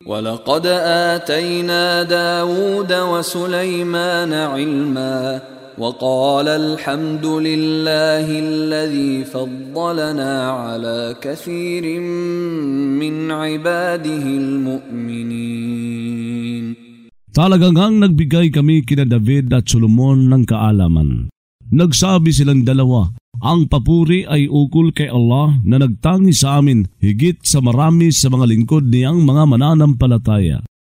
وَلَقَدْ آتَيْنَا دَاوُودَ وَسُلَيْمَانَ عِلْمًا وَقَالَ الْحَمْدُ لِلَّهِ الَّذِي فَضَّلَنَا عَلَى كَثِيرٍ مِّنْ عِبَادِهِ الْمُؤْمِنِينَ. Talagang nagbigay kami kina David at Solomon ng kaalaman. Nagsabi silang dalawa, ang papuri ay ukol kay Allah na nagtangi sa amin higit sa marami sa mga lingkod niyang mga mananampalataya.